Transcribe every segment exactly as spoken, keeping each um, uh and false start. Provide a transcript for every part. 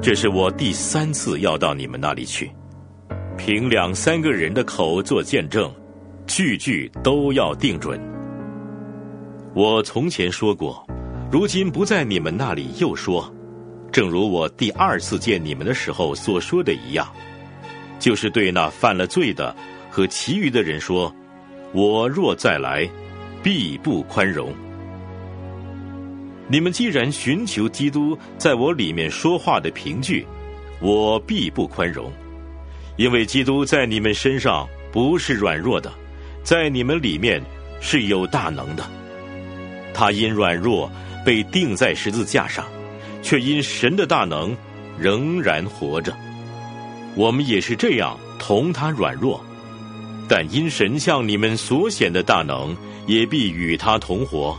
这是我第三次要到你们那里去，凭两三个人的口做见证，句句都要定准。我从前说过，如今不在你们那里又说，正如我第二次见你们的时候所说的一样，就是对那犯了罪的和其余的人说，我若再来，必不宽容。你们既然寻求基督在我里面说话的凭据，我必不宽容，因为基督在你们身上不是软弱的，在你们里面是有大能的。他因软弱被钉在十字架上，却因神的大能仍然活着。我们也是这样同他软弱，但因神向你们所显的大能，也必与他同活。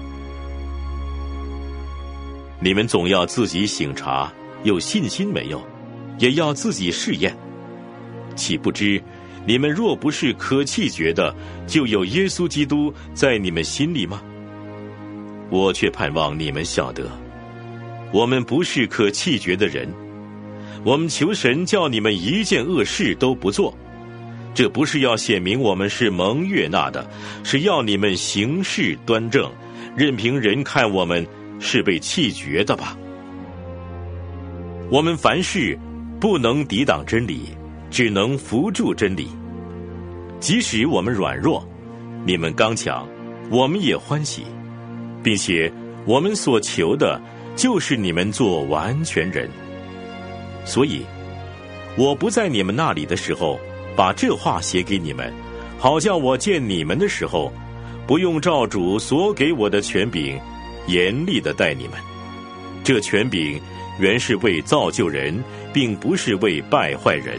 你们总要自己省察，有信心没有，也要自己试验。岂不知你们若不是可弃绝的，就有耶稣基督在你们心里吗？我却盼望你们晓得，我们不是可弃绝的人。我们求神叫你们一件恶事都不做，这不是要显明我们是蒙悦纳的，是要你们行事端正，任凭人看我们是被弃绝的吧。我们凡事不能抵挡真理，只能扶助真理。即使我们软弱，你们刚强，我们也欢喜，并且我们所求的就是你们做完全人。所以我不在你们那里的时候，把这话写给你们，好叫我见你们的时候，不用照主所给我的权柄严厉地待你们。这权柄原是为造就人，并不是为败坏人。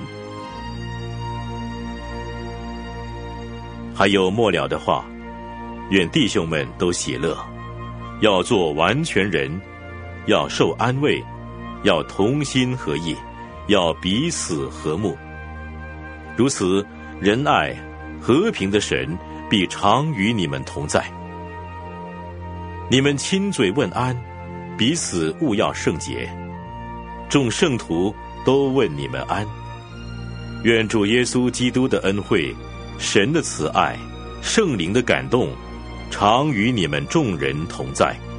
还有末了的话，愿弟兄们都喜乐，要做完全人，要受安慰，要同心合意，要彼此和睦。如此，仁爱和平的神必常与你们同在。你们亲嘴问安，彼此务要圣洁。众圣徒都问你们安。愿主耶稣基督的恩惠、神的慈爱、圣灵的感动，常与你们众人同在。